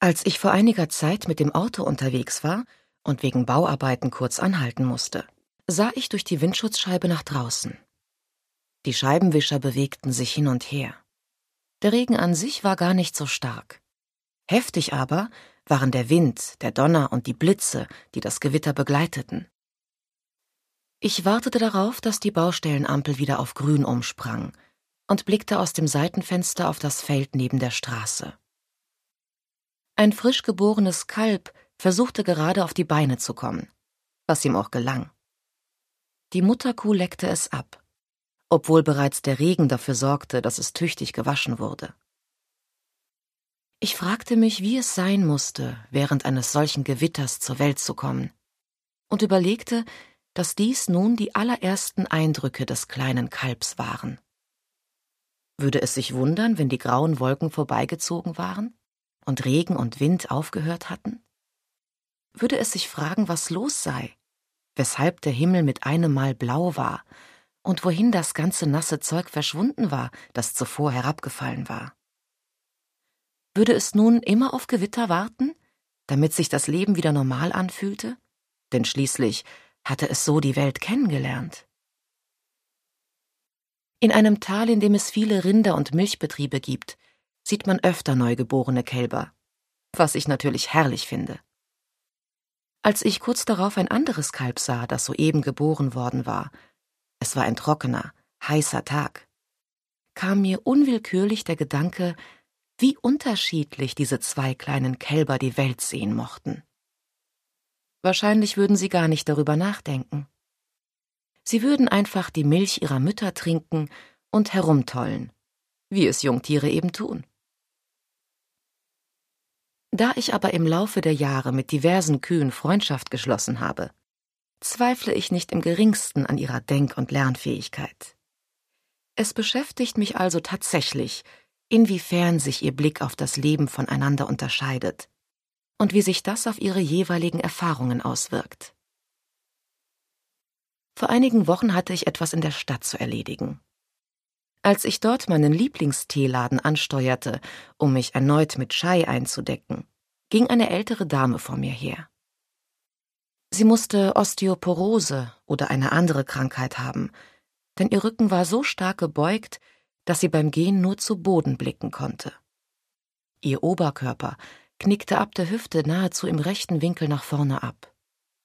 Als ich vor einiger Zeit mit dem Auto unterwegs war und wegen Bauarbeiten kurz anhalten musste, sah ich durch die Windschutzscheibe nach draußen. Die Scheibenwischer bewegten sich hin und her. Der Regen an sich war gar nicht so stark. Heftig aber waren der Wind, der Donner und die Blitze, die das Gewitter begleiteten. Ich wartete darauf, dass die Baustellenampel wieder auf grün umsprang und blickte aus dem Seitenfenster auf das Feld neben der Straße. Ein frisch geborenes Kalb versuchte gerade auf die Beine zu kommen, was ihm auch gelang. Die Mutterkuh leckte es ab, obwohl bereits der Regen dafür sorgte, dass es tüchtig gewaschen wurde. Ich fragte mich, wie es sein musste, während eines solchen Gewitters zur Welt zu kommen, und überlegte, dass dies nun die allerersten Eindrücke des kleinen Kalbs waren. Würde es sich wundern, wenn die grauen Wolken vorbeigezogen waren und Regen und Wind aufgehört hatten? Würde es sich fragen, was los sei, weshalb der Himmel mit einem Mal blau war und wohin das ganze nasse Zeug verschwunden war, das zuvor herabgefallen war? Würde es nun immer auf Gewitter warten, damit sich das Leben wieder normal anfühlte? Denn schließlich hatte es so die Welt kennengelernt. In einem Tal, in dem es viele Rinder- und Milchbetriebe gibt, sieht man öfter neugeborene Kälber, was ich natürlich herrlich finde. Als ich kurz darauf ein anderes Kalb sah, das soeben geboren worden war, es war ein trockener, heißer Tag, kam mir unwillkürlich der Gedanke, wie unterschiedlich diese zwei kleinen Kälber die Welt sehen mochten. Wahrscheinlich würden sie gar nicht darüber nachdenken. Sie würden einfach die Milch ihrer Mütter trinken und herumtollen, wie es Jungtiere eben tun. Da ich aber im Laufe der Jahre mit diversen Kühen Freundschaft geschlossen habe, zweifle ich nicht im geringsten an ihrer Denk- und Lernfähigkeit. Es beschäftigt mich also tatsächlich, inwiefern sich ihr Blick auf das Leben voneinander unterscheidet und wie sich das auf ihre jeweiligen Erfahrungen auswirkt. Vor einigen Wochen hatte ich etwas in der Stadt zu erledigen. Als ich dort meinen Lieblingsteeladen ansteuerte, um mich erneut mit Chai einzudecken, ging eine ältere Dame vor mir her. Sie musste Osteoporose oder eine andere Krankheit haben, denn ihr Rücken war so stark gebeugt, dass sie beim Gehen nur zu Boden blicken konnte. Ihr Oberkörper knickte ab der Hüfte nahezu im rechten Winkel nach vorne ab.